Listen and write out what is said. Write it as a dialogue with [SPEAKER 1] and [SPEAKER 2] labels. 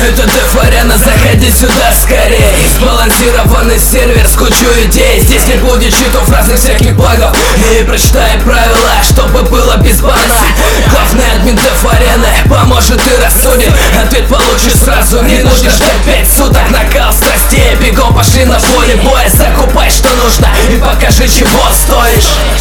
[SPEAKER 1] Это Def Arena, заходи сюда скорей. Сбалансированный сервер с кучей идей. Здесь не будет читов, разных всяких багов. И прочитай правила, чтобы было без бана. Главный админ Def Arena поможет и рассудит. Ответ получишь сразу, не нужно ждать 5 суток. Накал страстей, бегом пошли на поле боя. Закупай, что нужно, и покажи, чего стоишь.